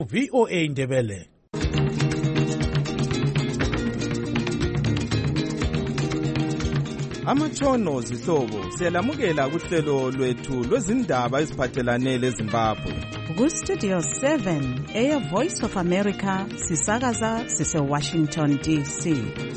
VOA Ndebele. Amatshono zihlobo siyalamukela kuhlelo lwethu lwezindaba eziphathelane leZimbabwe. Ku-Studio 7 Air Voice of America sisakaza sise-Washington DC.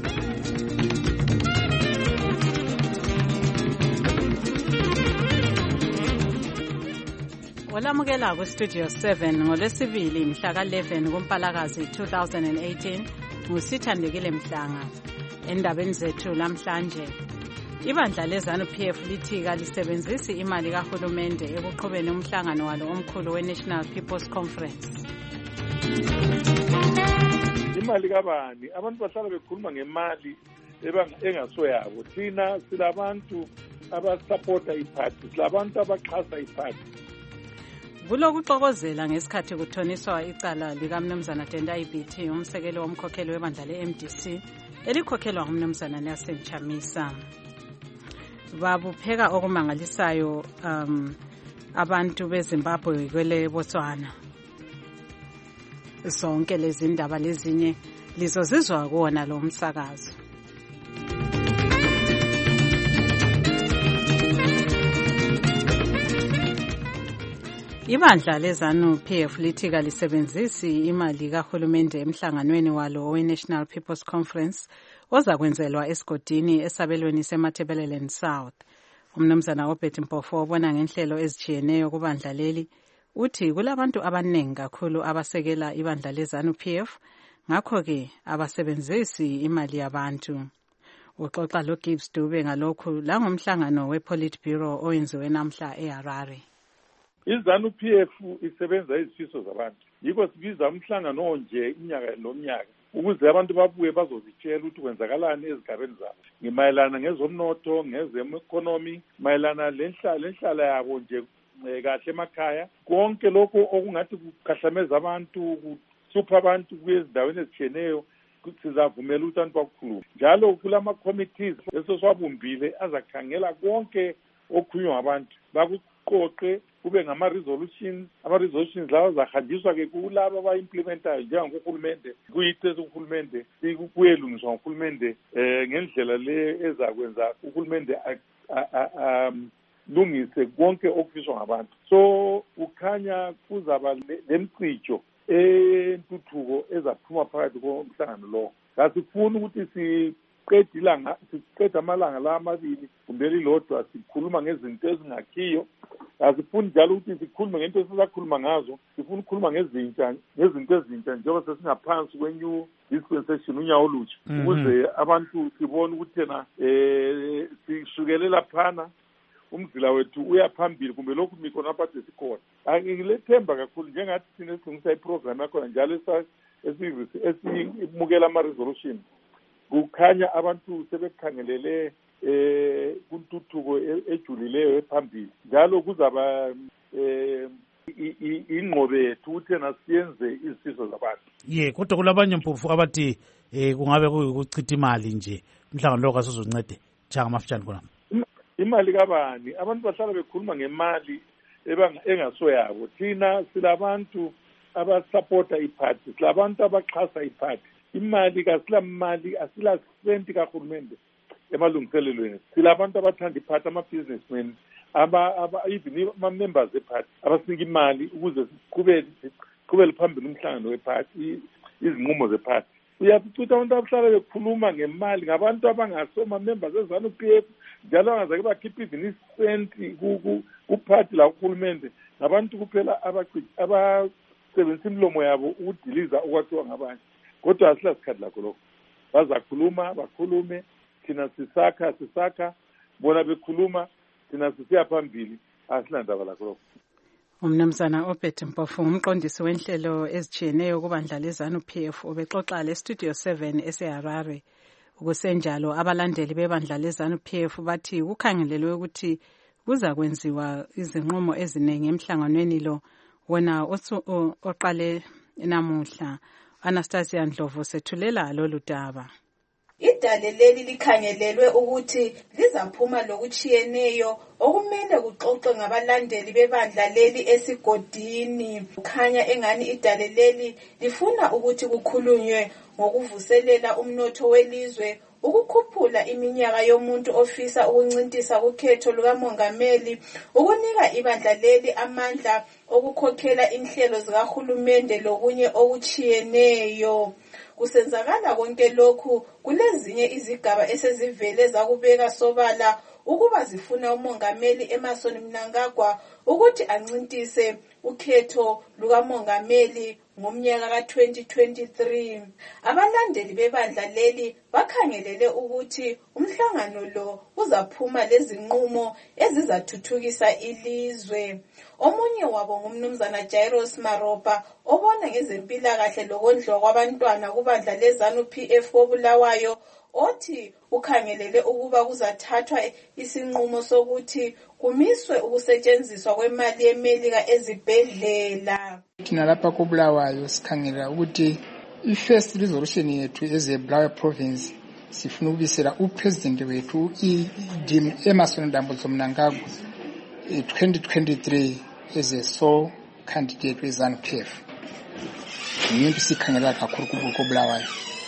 Olamukela ku-Studio 7 ngolwesibili mhla ka-11 kuMpalakazi 2018 ngusithandekile Mhlanga. Endabeni zethu lamhlanje, ibandla leZANU-PF lithi kalisebenzisi imali kahulumende ekuqhubeni umhlangano walo omkhulu we-National People's Conference. Imali kabani? Abantu bahlala bekhuluma ngemali engasoyabo. Thina silabantu abasupporta iparty, silabantu abaxhasa iparty. Kulokuxokozela ngesikhathi kuthoniswa icala likaMnumzana Tendai Biti, umsekeli womkhokheli webandla le-MDC elikhokhelwa nguMnumzana Nelson Chamisa. Babupheka okumangalisayo abantu beZimbabwe kwele Botswana. Zonke lezi ndaba lezinye lizozizwa kuwona lo msakazo. Ibandla leZANU-PF lithi kalisebenzisi imali kahulumende emhlanganweni walo we-National People's Conference ozakwenzelwa esigodini esabelweni seMatabeleland South. Umnumzana Obert Mpofu obona ngenhlelo ezijiyeneyo kubandla leli uthi kulabantu abaningi kakhulu abasekela ibandla leZANU-PF, ngakho-ke abasebenzisi imali yabantu. Uxoxa loGibbs Dube ngalokhu langomhlangano we-Politburo owenziwe namhla eHarare. iZANU-PF isebenza izifiso zabantu. Yiko sibiza umhlangano onje inyaka lomnyaka ukuze abantu babuye bazozitshela ukuthi kwenzakalani ezigabeni zabo. Ngimayelana ngezomnotho, ngezemekonomi, mayelana lenhlala yabo nje kahle emakhaya. Konke lokho okungathi kukhahlameza abantu, kuhlupha abantu kuyezindaweni ezitshiyeneyo, sizavumela ukuthi abantu bakukhulume. Njalo kulama committees esoswabumbile azakhangela konke okukhulunywa ngabantu. Bakuqoqe kube ngama-resolutions, ama-resolutions lawa zahanjiswa ke kulabo aba-implementayo njengohulumende, kuyithethe uhulumende, kuyelungiswa ngohulumende ngendlela le ezakwenza uhulumende lungise konke okufiswa ngabantu. So ukhanya kuzaba lemcijo entuthuko ezaphuma phakathi komhlangano lo. Kasifuni ukuthi siqeda amalanga la amabili kumbe lilodwa sikhuluma ngezinto ezingakhiyo. Asifuni njalo ukuthi sikhulume ngento esizakhuluma ngazo, sifuna ukukhuluma ngezinto ezintsha njengoba sesingaphansi kwe-new dispensation unyawo olutsha, ukuze abantu sibone ukuthi thina sishukelela phana umzila wethu uyaphambili kumbe lokhu mikona aphathe sikhona. Ngilethemba kakhulu njengathi thina esilungisa iprogram yakhona njalo esimukela ama-resolution. Kukhanya abantu sebekhangelele kuntuthuko ejulileyo ephambili. Njalo kuzaba ingqobe yethu ukuthi thina siyenze izifiso zabantu. Kodwa kulabanye Mpofu abathi kungabe kuchitha imali nje umhlangano lo kasozoncede changa amafitshane khona. Imali kabani? Abantu bahlala bekhuluma ngemali engasoyabo. Thina silabantu abasupporta iparty, silabantu abaxhasa iparty. Imali kasilamali, asila senti kahulumende emalungiselelweni. Silabantu abathanda iparty, ama-businessmen, even ama-members eparty abasinika imali ukuze siqhubele phambili umhlangano weparty, izinqumo zeparty. Uyafica abantu abahlala bekhuluma ngemali ngabantu abangasoma-members eZANU-PF, njalo angazake bakhipha even isenti kuparty la uhulumende. Ngabantu kuphela abasebenzisa imilomo yabo ukudiliza okwathiwa ngabanye. Kodwa asila sikhathi lakho lokho. Bazakhuluma, bakhulume, thina sisakha, bona bekhuluma, thina sisiya phambili, asila ndaba lakho lokho. Umnumzana Obert Mpofu, umqondisi wenhlelo ezijiyeneyo kubandla leZANU-PF, ubexoxa leStudio 7 eseHarare. Ukusenjalo abalandeli bebandla leZANU-PF bathi kukhangelelwe ukuthi kuza kwenziwa izinqumo eziningi emhlanganweni lo wona oqale namuhla. Anastasia Ndlovu sethulela lolu daba. idale leli likhangelelwe ukuthi lizaphuma lokuchiyeneyo okumele kuxoxe ngabalandeli bebandla leli esigodini. Kukhanya engani idale leli lifuna ukuthi kukhulunywe ngokuvuselela umnotho welizwe, ukukhuphula iminyaka yomuntu ofisa ukuncintisa kukhetho lukamongameli, ukunika ibandla leli amandla okukhokhela inhlelo zikahulumende lokunye okuchiyeneyo. Kusenzakala konke lokhu kulezinye izigaba esezivele zakubeka sobala ukuba zifuna umongameli Emmerson Mnangagwa ukuthi ancintise ukhetho lukamongameli ngomnyaka ka-2023. Abalandeli bebandla leli bakhangelele ukuthi umhlangano lo uzaphuma lezinqumo ezizathuthukisa ilizwe. Omunye wabo ngumnumzana Jairus Maropa obona ngezempilakahle lokondliwa kwabantwana kubandla leZANU-PF koBulawayo, othi ukhangelele ukuba kuzathathwa isinqumo sokuthi kumiswe ukusetshenziswa kwemali yeMelika ezibhedlela. Thina lapha koBulawayo sikhangelela ukuthi i-first resolution yethu ezeBulawayo province sifuna ukubisela upresident wethu Emmerson Mnangagwa 2023 as a sole candidate weZANU-PF. Yinto sikhangelela kakhulu koBulawayo.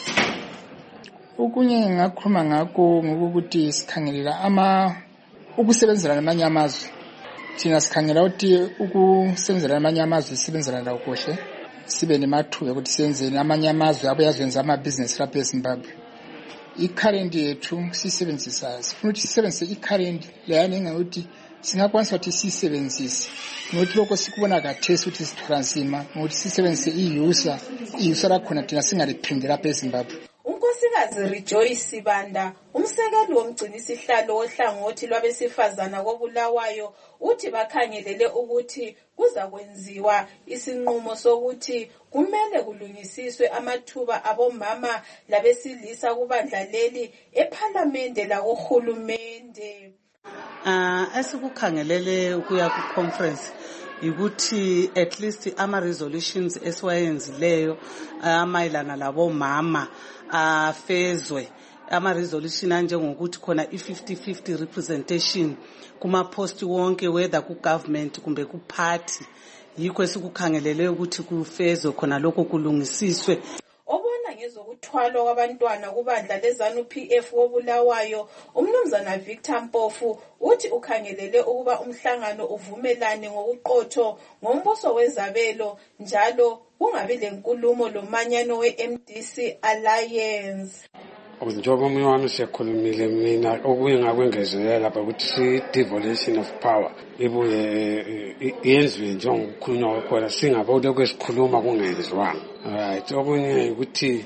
Okunye ngakhuluma ngakho ngokuthi sikhangelela ukusebenzela namanye amazwe. Thina sikhangela ukuthi ukusebenzela namanye amazwe sisebenzela lawo kuhle, sibe nemathuba ukuthi senze namanye amazwe abayazenza amabhizinisi lapha eZimbabwe. I-currency yethu sisebenzisa, sifuna ukuthi sisebenzise i-currency leyana engakuthi singakwanisa ukuthi sisebenzise ngokuthi lokho sikubona kathesi ukuthi sithwala nzima ngokuthi sisebenzise i-user lakhona thina singaliphinde lapha eZimbabwe. Unkosikazi Rejoice Sibanda, umsekeli womgcinisihlalo wohlangothi lwabesifazana koBulawayo, uthi bakhangelele ukuthi kuza kwenziwa isinqumo sokuthi kumele kulungisiswe amathuba abomama labesilisa kubandla leli ePhalamende lakuhulumende. Esikukhangelele ukuya ku-conference ukuthi at least ama-resolutions esiwayenzileyo amayelana labomama afezwe. Ama-resolution anjengokuthi khona i-50-50 representation kuma-post wonke whether ku-government kumbe ku-party. Yikho esikukhangelele ukuthi kufezwe khona lokho kulungisiswe. Obona ngezokuthwalwa kwabantwana kubandla leZANU-PF koBulawayo, umnumzana Victor Mpofu uthi ukhangelele ukuba umhlangano uvumelane ngokuqotho ngombuso wezabelo njalo kungabi lenkulumo lomanyano we-MDC Alliance. Njengoba omunye wami siyakhulumile mina okunye ngakwengezelela lapha ukuthi si-devolution of power ibuye yenziwe njengokukhulunywa kwakhona singabona kwesikhuluma kungenziwanga. Right, okunye ukuthi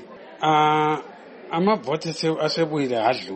amavoti asebuyile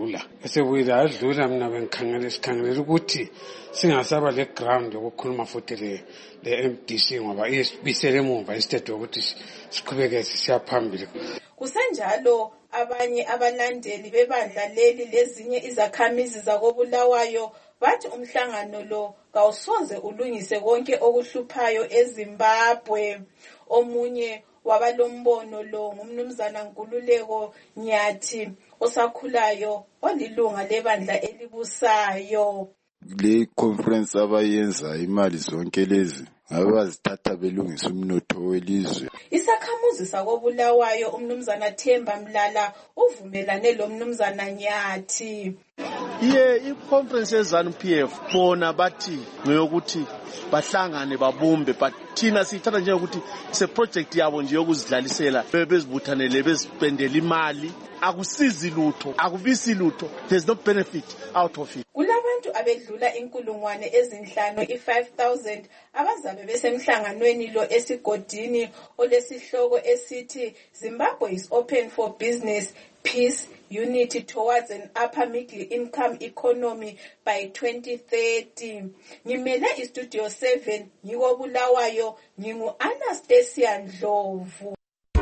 adlula mina sikhangelela ukuthi singasaba le ground yokukhuluma futhi le MDC ngoba isibisele emuva instead yokuthi siqhubeke siya phambili. Kusenjalo abanye abalandeli bebandla leli lezinye izakhamizi zakoBulawayo bathi umhlangano lo kawusoze ulungise konke okuhluphayo eZimbabwe. Omunye wabalombono lo ngumnumzana Nkululeko Nyathi osakhulayo olilunga lebandla elibusayo. Le conference abayenza imali zonke lezi abazithatha belungisa umnotho welizwe. Isakhamuzi sakoBulawayo umnumzana Themba Mlala uvumelane lo mnumzana Nyathi. I-conference yeZANU-PF bona bathi ngeyokuthi bahlangane babumbe, but thina sithatha njengokuthi ise project yabo nje yokuzidlalisela bezibuthanele bezipendela imali, akusizi lutho, akubisi lutho, there's no benefit out of it. Kulabantu abedlula inkulungwane ezinhlanu i-5,000 abazabe besemhlanganweni lo esigodini olesihloko esithi Zimbabwe is open for business, peace, unity towards an upper middle income economy by 2030. Ngimele istudio 7 ngikoBulawayo, ngingu-Anastasia Ndlovu.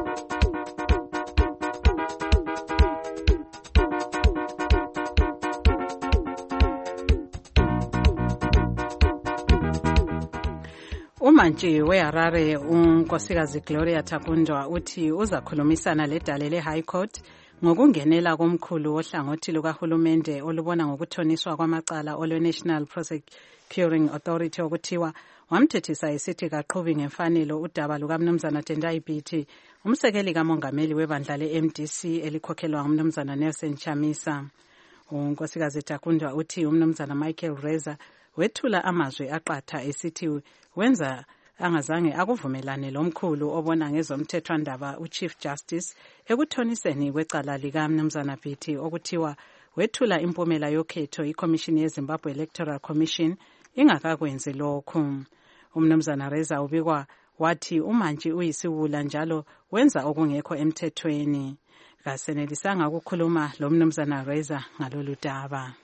Umantshi weHarare unkosikazi Gloria Takundwa uthi uzakhulumisana ledale le-High Court ngokungenela komkhulu ohlangothi lukahulumende olubona ngokuthoniswa kwamacala olwe-National Prosecuting Authority okuthiwa wamthethisa esithi kaqhubi ngemfanelo udaba lukaMnumzana Tendai Biti, umsekeli kamongameli webandla le-MDC elikhokhelwa nguMnumzana Nelson Chamisa. uNkosikazi Takundwa uthi uMnumzana Michael Reza wethula amazwi aqatha esithi wenza angazange akuvumelane lomkhulu obona ngezomthethwandaba uChief Justice ekuthoniseni kwecala likaMnumzana Biti okuthiwa wethula impumela yokhetho iCommission yeZimbabwe Electoral Commission ingakakwenzi lokhu. uMnumzana Reza ubikwa wathi umantshi uyisiwula njalo wenza okungekho emthethweni. Kasenelisanga ukukhuluma lo Mnumzana Reza ngalolu daba.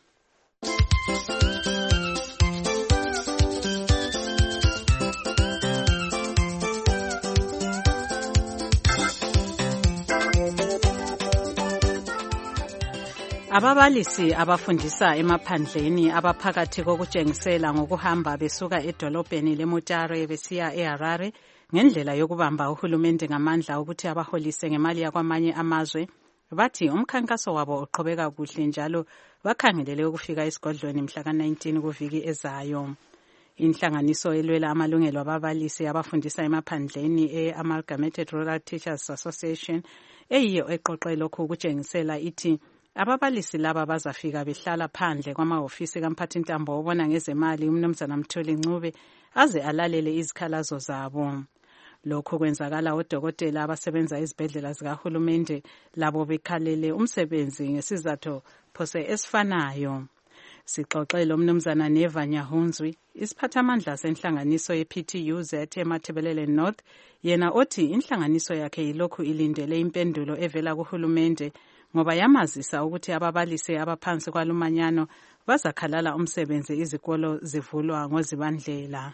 Ababalisi abafundisa emaphandleni abaphakathi kokutshengisela ngokuhamba besuka edolobheni leMutare besiya eHarare ngendlela yokubamba uhulumende ngamandla ukuthi abaholise ngemali yakwamanye amazwe, bathi umkhankaso wabo uqhubeka kuhle njalo bakhangelele ukufika esigodlweni mhla ka-19 kuviki ezayo. Inhlanganiso elwela amalungelo ababalisi abafundisa emaphandleni e-Amalgamated Rural Teachers Association eyiyo eqoqe lokhu ukutshengisela ithi ababalisi laba bazafika behlala phandle kwamahofisi kamphathintambo obona ngezemali uMnumzana Mthuli Ncube aze alalele izikhalazo zabo. Lokhu kwenzakala odokotela abasebenza ezibhedlela zikahulumende labo bekhalele umsebenzi ngesizathu phose esifanayo. Sixoxele uMnumzana Neva Nyahunzwi, isiphathamandla senhlanganiso ye-PTUZ eMathebelele North, yena othi inhlanganiso yakhe yilokhu ilindele impendulo evela kuhulumende ngoba yamazisa ukuthi ababalisi abaphansi kwalumanyano bazakhalala umsebenzi izikolo zivulwa ngozibandlela.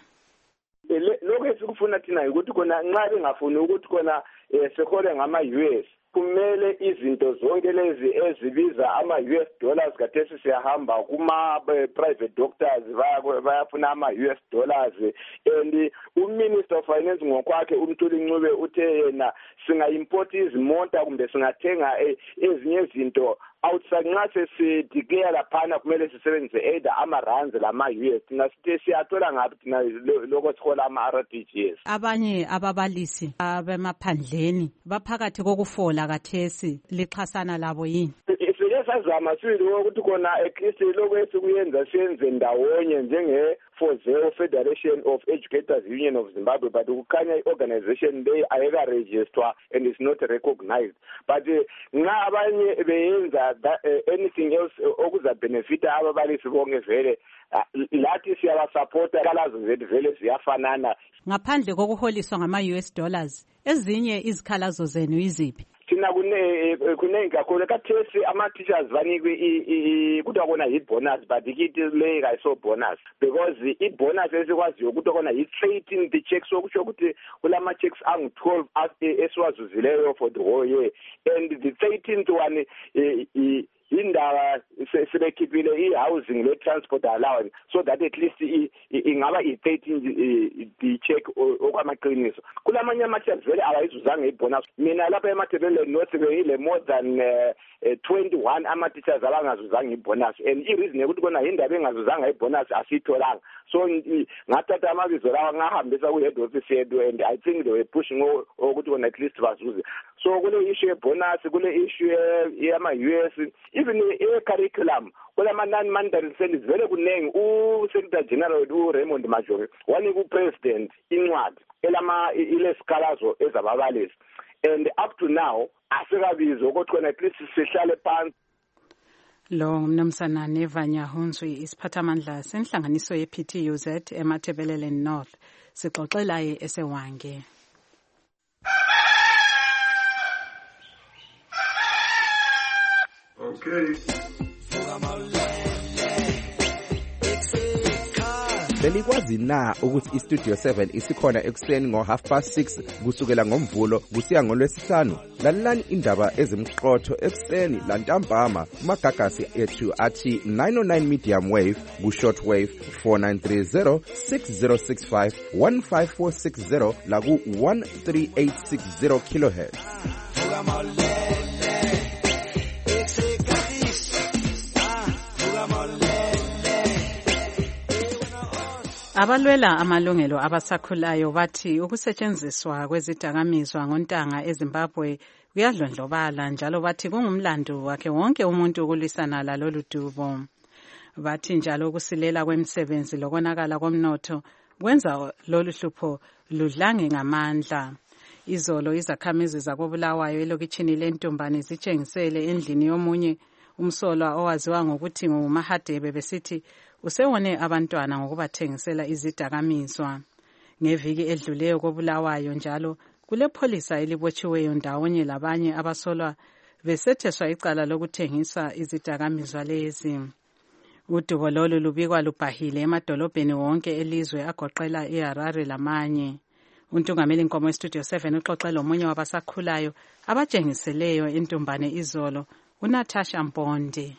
Lokho esikufuna thina ukuthi kona nxa bengafuni ukuthi kona sekhole ngama-US kumele izinto zonke lezi ezibiza ama-US dollars kathesi siyahamba kuma-private doctors bayafuna ama-US dollars and uMinister of Finance ngokwakhe uMthuli Ncube uthe yena singa-import izimota kumbe singathenga ezinye izinto outside nxa sesideclare laphana kumele sisebenzise either ama-rands lama-US thina sithi siyathola ngaphi thina lokho sihola ama-RTGS. Abanye ababalisi abemaphandleni baphakathi kokufola kathesi lixhasana labo yini? Sazama sibili ukuthi kona eChristi lokho esikuyenza siyenze ndawonye njenge-FOZEO Federation of Educators Union of Zimbabwe, but kukhanya i-organization leyi ayeka-register and is not recognized. But nxa abanye beyenza anything else okuzabenefita ababalisi bonke vele lathi siyabasupporta izikhalazo zethu vele ziyafanana. Ngaphandle kokuholiswa ngama-US dollars, ezinye izikhalazo zenu iziphi? Thina kunengi kakhulu kathesi ama-teachers banikwe kuthiwa kona yi-bonus but kithi leyi kayiso bonus because i-bonus esikwaziyo ukuthi kona yi-13 the checks okusho ukuthi kulama-checks angu-12 esiwazuzileyo for the whole year and the 13th one indaba sebekhiphile i-housing le-transport allowance so that at least ingaba i-13 the check okwamaqiniso. Kulamanye ama-checks vele awayizuzanga ibonus. Mina lapha eMathebelele North beyile more than 21 ama-teachers abangazuzanga ibonus and i-reason yokuthi kona indaba engazuzanga ibonus asiyitholanga. So ngathatha amabizo lawa ngahambisa ku-head office yethu and I think they were pushing ukuthi kona at least bazuze. So kule issue ye-bonus, kule issue yama-US, even e-curriculum, kulama non-mandatory studies vele kunengi u-Secretary General uRaymond Majori wanika u-President incwadi ilesikhalazo ezababalisi and up to now asikabizwa ukuthi kona at least sihlale phansi. Lo Mnumzana Neva Nyahunzwi, isiphathamandla senhlanganiso ye-PTUZ eMathebelele North, sixoxelaye esewange. Okay. Belikwazi na ukuthi iStudio 7 isikhona ekuseni ngo6:30 kusukela ngomvulo kusiya ngolwesihlanu? Lalelani indaba ezimqotho ekuseni lantambama kumagagasi ethu athi 909 medium wave ku-short wave 4930 6065 15460 la ku-13860 kilohertz. Abalwela amalungelo abasakhulayo bathi ukusetshenziswa kwezidakamizwa ngontanga eZimbabwe kuyadlondlobala njalo bathi kungumlando wakhe wonke umuntu ukulwisana lalolu dubo. Bathi njalo ukusilela kwemisebenzi lokonakala komnotho kwenza lolu hlupho ludlange ngamandla. Izolo izakhamizi zakoBulawayo elokitshini leNtumbane zitshengisele endlini yomunye umsolwa owaziwa ngokuthi nguMahadebe besithi usewone abantwana ngokubathengisela izidakamizwa. Ngeviki edluleyo koBulawayo njalo kulepholisa elibotshiweyo ndawonye labanye abasolwa besetheswa icala lokuthengisa izidakamizwa lezi. Udubo lolu lubikwa lubhahile emadolobheni wonke elizwe agoqela iHarare lamanye. Untungameli Nkomo weStudio 7 uxoxe lomunye wabasakhulayo abatshengiseleyo eNtumbane izolo, uNatasha Mpondi.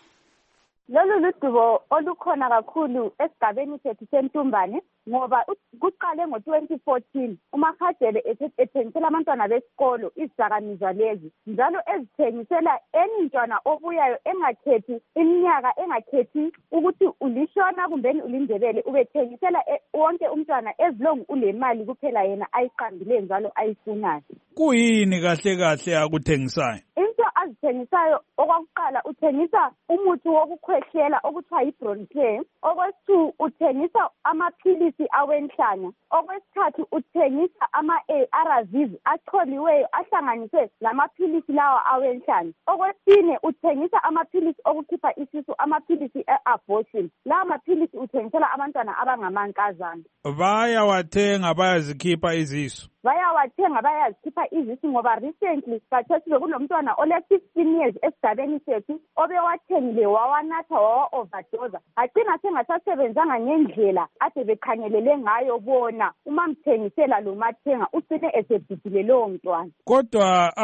Lolu ludubo olukhona kakhulu esigabeni sethu seNtumbane ngoba kuqale ngo-2014 uMahadebe ethengisela abantwana besikolo izidakamizwa lezi njalo ezithengisela emntwana obuyayo engakhethi iminyaka, engakhethi ukuthi ulishona kumbeni ulindebele, ubethengisela wonke umntwana ezilongu ulemali kuphela yena ayiqambileyo njalo ayifunayo. Kuyini kahle kahle akuthengisayo? Into azithengisayo okwakuqala uthengisa umuthi wokukhwehlela okuthiwa yi-Bronchare, okwesithu uthengisa amaphilisi awenhlanya, okwesithathu uthengisa ama-ARVs acholiweyo ahlanganiswe lamaphilisi lawa awenhlanya, okwesine uthengisa amaphilisi okukhipha isisu, amaphilisi e-abortion. Lawa maphilisi uthengisela abantwana abangamankazana. Bayawathenga bayazikhipha izisu? Bayawathenga bayazikhipha izisu ngoba recently kathesi bekunomntwana ole-15 years esigabeni sethu obewathengile wawanatha wawa-overdose agcina sengasasebenzanga ngendlela ade bekhangelele ngayo bona umamthengisela lo mathenga ucine esebhidile lowo mntwana. Kodwa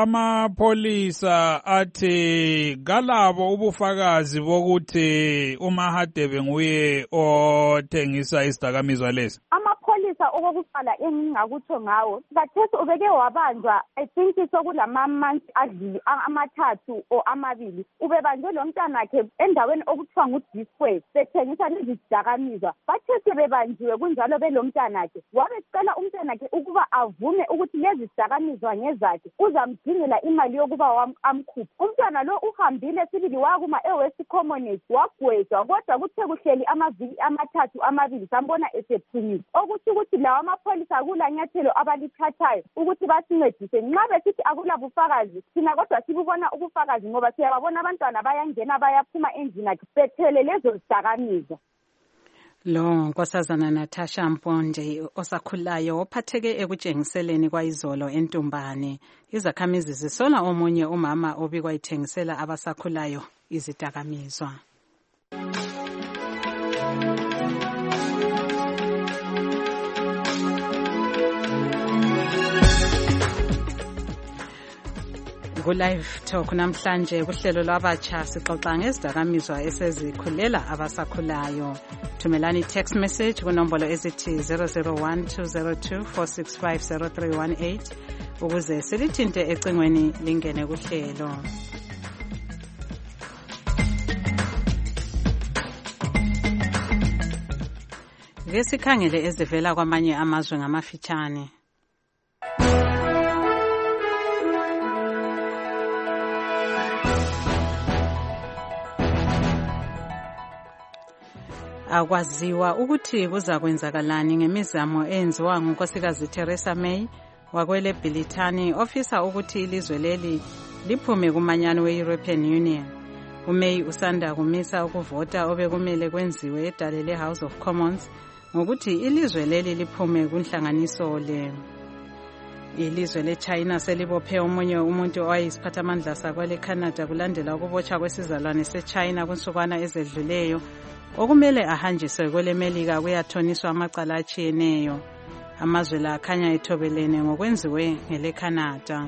amapholisa athi kalabo ubufakazi bokuthi uMahadebe nguye othengisa izidakamizwa lezi. Amapholisa okokuqala engingakutsho ngawo kathesi ubeke wabanjwa I think sokulama-months adluli amathathu o amabili ubebanjwe lo mntanakhe endaweni okuthiwa nguDisque bethengisa lezi zidakamizwa. Bathe sebebanjiwe kunjalo belo mntanakhe wabecela umntanakhe ukuba avume ukuthi lezi zidakamizwa ngezakhe uzamdingela imali yokuba amkhuphe. Umntwana lo uhambile sibili wakuma eWest Commonwealth wagwetshwa kodwa kuthe kuhleli amaviki amathathu amabili sambona esephunyile, okuthi ukuthi lawa amapholisa kulanyathelo abalithathayo ukuthi basincedise. Nxa besithi akula bufakazi thina kodwa sibubona ubufakazi ngoba siyababona abantwana bayangena bayaphuma endlini yakhe bethele lezo zidakamizwa. Lo Nkosazana Natasha Mpondi osakhulayo ophatheke ekutshengiseleni kwayizolo eNtumbane. Izakhamizi zisola omunye umama obikwa ithengisela abasakhulayo izidakamizwa. Ku-Live Talk namhlanje kuhlelo lwabatsha sixoxa ngezidakamizwa esezikhulela abasakhulayo. Thumelani text message kunombolo ezithi 0012024650318 ukuze silithinte ecingweni lingene kuhlelo. Ke sikhangele ezivela kwamanye amazwe ngamafitshane. Akwaziwa ukuthi kuzakwenzakalani ngemizamo eyenziwa ngunkosikazi Theresa May wakwele Bhilithani ofisa ukuthi ilizwe leli liphume kumanyano we-European Union. uMay usanda kumisa ukuvota obekumele kwenziwe edale le-House of Commons ngokuthi ilizwe leli liphume kunhlanganiso le. Ilizwe leChina selibophe omunye umuntu owayisiphathamandla sakwele Canada kulandela ukubotshwa kwesizalwane seChina kunsukwana ezedluleyo okumele ahanjiswe kwele Melika kuyathoniswa amacala atshiyeneyo. Amazwe la akhanya ethobelene ngokwenziwe ngele Canada.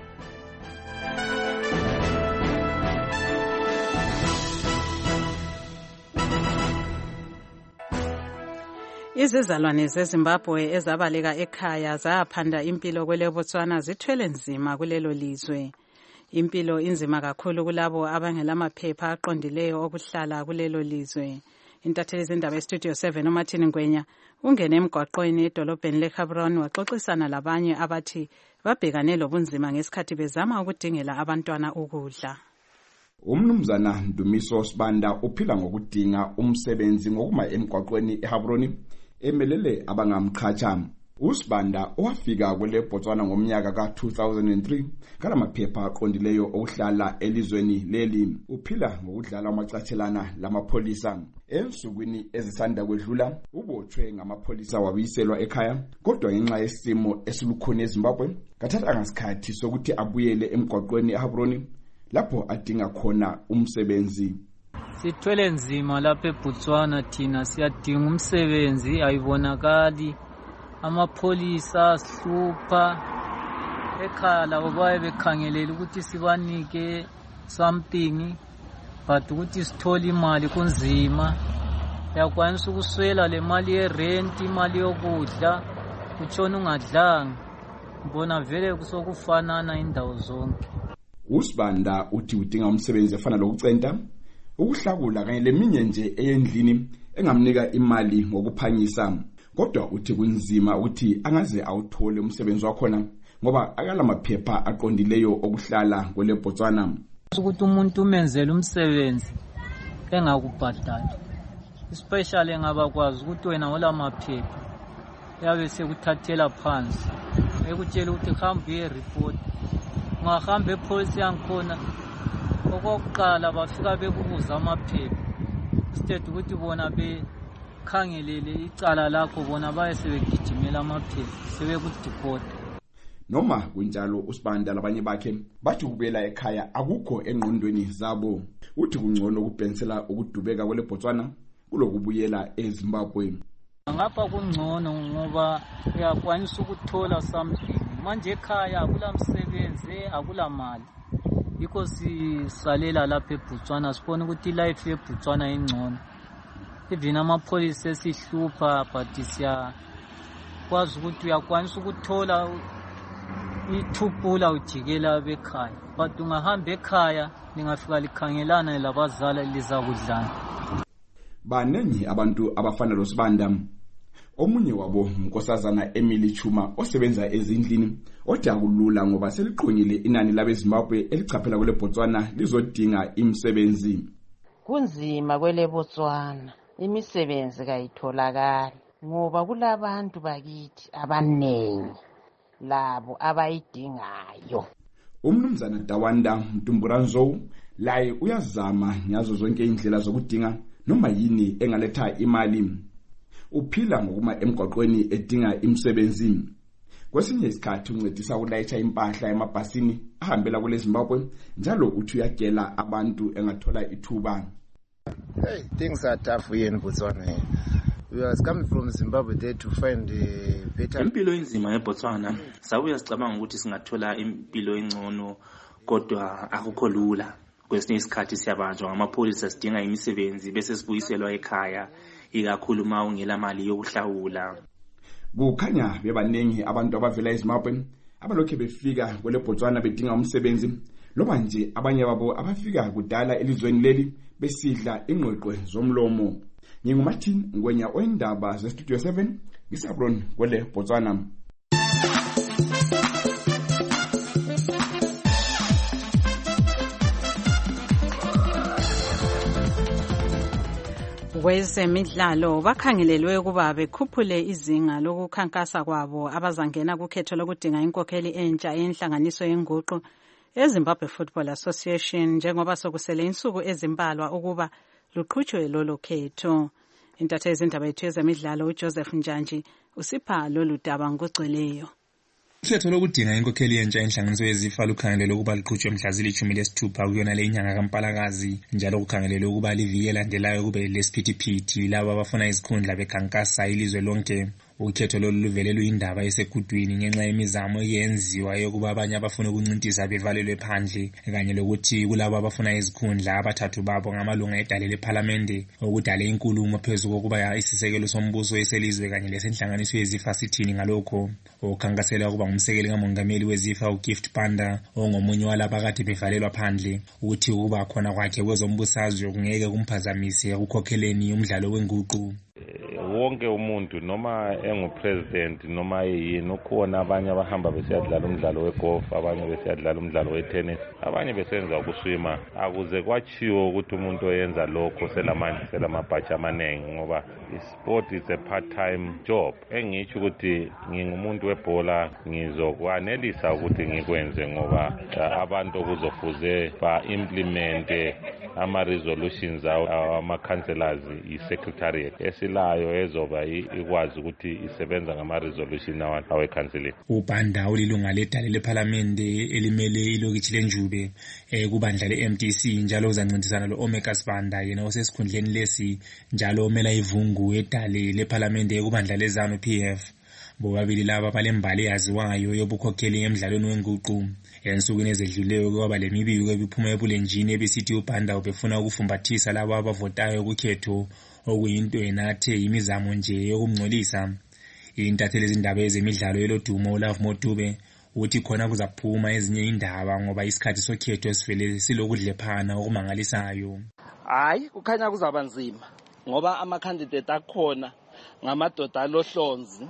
Izizalwane zeZimbabwe ezabaleka ekhaya zaphanda impilo kwele Botswana zithwele nzima kulelo lizwe. Impilo inzima kakhulu kulabo abangelamaphepha aqondileyo okuhlala kulelo lizwe. Intatheli zindaba eStudio 7 uMartin Ngwenya ungene emgwaqweni edolobheni leCameron waxoxisana labanye abathi babhekane lobunzima ngesikhathi bezama ukudingela abantwana ukudla. Umnumzana Ndumiso Sibanda uphila ngokudinga umsebenzi ngokuma emgwaqweni eHabroni emelele abangamqhatsha. Usibanda owafika kwele Botswana ngomnyaka ka-2003 kalamaphepha aqondileyo okuhlala elizweni leli. Uphila ngokudlala amacathelana lamapholisa. Ensukwini ezisanda kwedlula ubotshwe ngamapholisa wabiselwa ekhaya, kodwa ngenxa yesimo esilukhona eZimbabwe kathatha ngasikhathi sokuthi abuyele emgwaqweni eHabroni lapho adinga khona umsebenzi. Sithwele nzima lapha eBotswana, thina siyadinga umsebenzi, ayibonakali. Amapholisa sihlupha ekhaya, labo baye bekhangelela ukuthi sibanike something, but ukuthi sithole imali kunzima. Uyakwanisa ukuswela le mali yerent, imali yokudla, utshona ungadlanga. Mbona vele kusokufanana indawo zonke. Usibanda uthi udinga umsebenzi efana lokucenta, ukuhlakula kanye leminye nje eyendlini engamnika imali ngokuphangisa. Kodwa uthi kunzima ukuthi angaze awuthole umsebenzi wakhona ngoba akalamaphepha aqondileyo okuhlala kwele Botswana. Ukuthi umuntu umenzele umsebenzi engakubhadali, especially engabakwazi ukuthi wena olamaphepha yabe sekuthathela phansi ekutshela ukuthi hamba uyereport. Ungahamba epolisi yangikhona okokuqala bafika bekubuza amaphepha instead ukuthi bona bekhangelele icala lakho, bona baye sebegijimela amaphepha sebekudeport. Noma kunjalo Usibanda labanye bakhe bathi ukubuyela ekhaya akukho engqondweni zabo. Uthi kungcono ukubhensela ukudubeka kwele Botswana kulokubuyela eZimbabwe. Ngapha kungcono ngoba uyakwanisa ukuthola something. Manje ekhaya akula msebenzi, akula mali. Yikho sisalela lapha eBotswana sibona ukuthi life eBotswana ingcono. Even amapholisa esihlupha, but siyakwazi ukuthi uyakwanisa ukuthola ithupula ujikela bekhaya. But ungahamba ekhaya lingafika likhangelana labazala lizakudlana. Baningi abantu abafana loSibanda. Omunye wabo unkosazana Emily Chuma osebenza ezindlini othi akulula ngoba seliqhonyile inani labeZimbabwe elichaphela kwele Botswana lizodinga imisebenzi. Kunzima kwele Botswana, imisebenzi kayitholakala ngoba kulabantu bakithi abanengi labo abayidingayo. Umnumzana Dawanda Mtumburanzo laye uyazama ngazo zonke indlela zokudinga noma yini engaletha imali. Uphila ngokuma emgwaqweni edinga imisebenzi. Kwesinye isikhathi uncedisa ukulayitsha impahla emabhasini ahambela kule Zimbabwe, njalo uthi uyagela abantu engathola ithuba. Hey, things are tough here in Botswana. We are coming from Zimbabwe there to find a better. Impilo inzima eBotswana. Sabuya sicabanga ukuthi singathola impilo engcono, kodwa akukho lula. Kwesinye isikhathi siyabanjwa amapholisa sidinga imisebenzi bese sibuyiselwa ekhaya, ikakhulu uma ungela mali yokuhlawula. Kukhanya bebaningi abantu abavela eZimbabwe abalokhe befika kwele Botswana bedinga umsebenzi, loba nje abanye babo abafika kudala elizweni leli besidla ingqweqwe zomlomo. NginguMartin Ngwenya oindaba zeStudio 7 ngisabron kwele Botswana. Kwezemidlalo bakhangelelwe ukuba bekhuphule izinga lokukhankasa kwabo abazangena kukhetho lokudinga inkokheli entsha yenhlanganiso yenguqu eZimbabwe Football Association njengoba sokusele insuku ezimbalwa ukuba luqhutshwe lolo khetho. Intatheli zindaba yethu yezemidlalo uJoseph Njanji usipha lolu daba ngokugcweleyo. Ukhetho lokudinga inkokheli yentsha enhlanganiso yeZIFA lukhangelelwe ukuba liqhutshwe mhla zili-16 kuyona le inyanga kaMpalakazi, njalo kukhangelelwe ukuba liviki elandelayo kube lesiphithiphithi labo abafuna izikhundla bekhankasa ilizwe lonke. Ukhetho lolu luvele luyindaba esekudwini ngenxa yemizamo eyenziwa yokuba abanye abafuna ukuncintisa bevalelwe phandle kanye lokuthi kulabo abafuna izikhundla abathathu babo ngamalunga edale lephalamende okudale inkulumo phezu kokuba isisekelo sombuso eselizwe kanye lesenhlanganiso yeZIFA sithini ngalokho. Ukhankasela ukuba ngumsekeli kamongameli weZIFA uGift Panda ongomunye walaba kade bevalelwa phandle uthi ukuba khona kwakhe kwezombusazwe kungeke kumphazamise ukukhokheleni umdlalo wenguqu. Wonke umuntu noma engupresident noma yini ukhona abanye abahamba besiyadlala umdlalo wegolf, abanye besiyadlala umdlalo wetennis, abanye besenza ukuswima. Akuze kwachiwo ukuthi umuntu oyenza lokho selamabhachi amanengi ngoba isport is a part-time job. Engitsho ukuthi ngingumuntu webhola ngizokwanelisa ukuthi ngikwenze ngoba abantu kuzofuze ba-implemente ama-resolutions ama-councillors i-secretariat esilayo ezoba ikwazi ukuthi isebenza ngama-resolution awe-council. uBanda ulilunga ledale lephalamende elimele ilokitshi lenjube kubandla le-MTC njalo uzancintisana lo-Omega Sibanda yena osesikhundleni lesi njalo omela ivungu edale lephalamende kubandla leZANU PF. Bobabili laba balembali yaziwayo yobukhokheli emidlalweni wenguqu. Ensukwini ezedluleyo kwaba lemibiko ebiphuma ebulenjini ebisithi uBanda ubefuna ukufumbathisa labo abavotayo kukhetho okuyinto enathe imizamo nje yokumngcolisa. Intatheli ezindaba ezemidlalo elodumo uLove Motube uthi khona kuzaphuma ezinye indaba ngoba isikhathi sokhetho sivele silokudlephana okumangalisayo. Hayi kukhanya kuzaba nzima ngoba ama-candidate akhona ngamadoda alohlonzi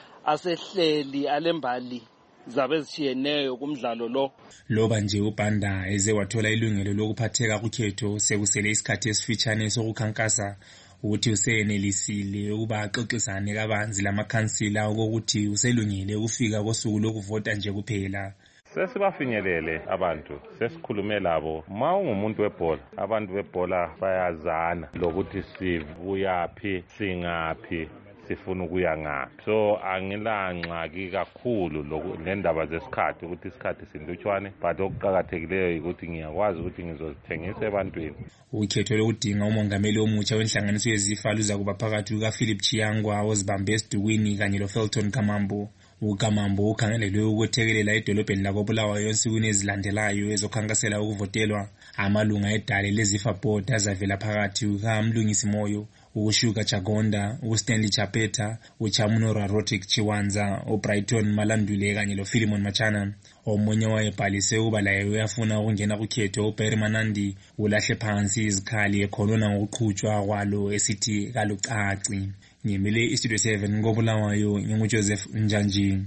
asehleli alembali zabe zishiyeneyo kumdlalo lo. Loba nje uBanda eze wathola ilungelo lokuphatheka kukhetho sekusele isikhathi esifitshane sokukhankasa ukuthi usenelisile ukuba axoxisane kabanzi lamakhansila ukuthi uselungile ukufika kosuku lokuvota nje kuphela. Sesibafinyelele abantu, sesikhulume labo. Ma ungumuntu webhola, abantu bebhola bayazana lokuthi sivuyaphi, singaphi, sifuna ukuya ngaphi. So angilangxaki kakhulu ngendaba zesikhathi ukuthi isikhathi sindutshwane, but okuqhakathekileyo ukuthi ngiyakwazi ukuthi ngizozithengisa ebantwini. Ukhetho lokudinga umongameli omutsha wenhlanganiso yeZIFA luza kuba phakathi kukaPhilip Chiyangwa ozibambe esidukwini kanye loFelton Kamambo. uKamambo ukhangelelwe ukuthekelela edolobheni lakoBulawayo ensukwini ezilandelayo ezokhankasela ukuvotelwa. Amalunga edale leZIFA board azavela phakathi kukaMlungisi Moyo, uShuga Chagonda, uStanley Chapeta, uChamuno Rarotic Chiwanza, uBrighton Malandule kanye loPhilemon Machana. Omunye wayebhalise ukuba laye uyafuna ukungena kukhetho uBerry Manandi ulahle phansi izikhali ekhonona ngokuqhutshwa kwalo esithi kalucaci. Ngimele iStudio 7 ngoBulawayo nginguJoseph Njanji.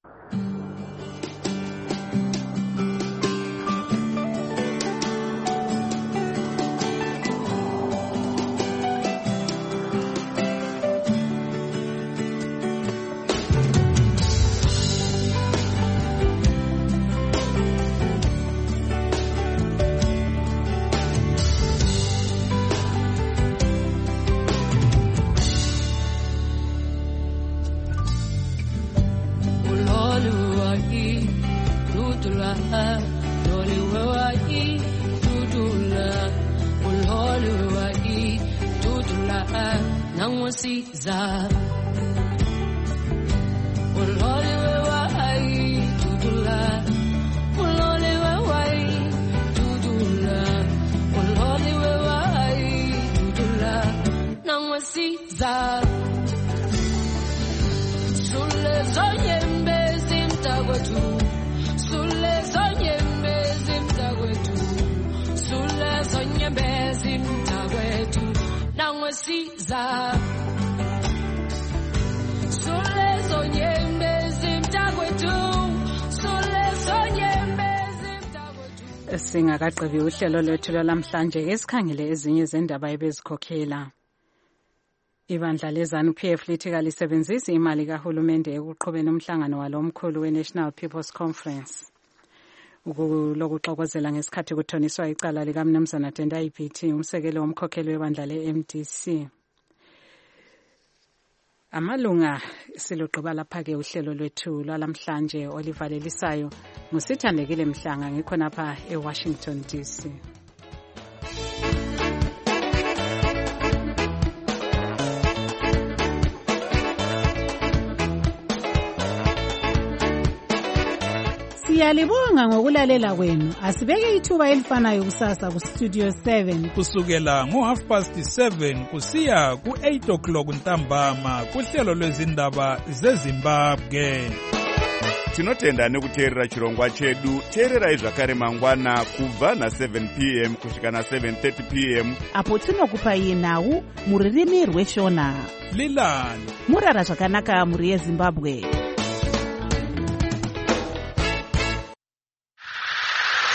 Singakaqebi uhlelo lwethu lwalamhlanje esikhangele ezinye zendaba ebezikhokhela. Ibandla leZANU PF lithi kalisebenzisi imali kahulumende ekuqhubeni umhlangano walo omkhulu weNational People's Conference. Ukulokuxokozela ngesikhathi kuthoniswa icala likaMnumzana Tendai Biti, umsekeli womkhokheli webandla le-MDC. Amalunga silugqiba lapha-ke uhlelo lwethu lwalamhlanje olivalelisayo nguSithandekile Mhlanga ngikhonapha eWashington DC. Siyalibonga ngokulalela kwenu. Asibeke ithuba elifanayo kusasa ku Studio 7 kusukela ngo7:30 kusiya ku8 o'clock ntambama kuhlelo lwezindaba zeZimbabwe. Tinotenda nekuteerera chirongwa chedu. Teererai zvakare mangwana kubva na7 p.m. kusvika na7:30 p.m. apo tinokupai nhau muririmi rweshona. Lilani murara zvakanaka muri yeZimbabwe.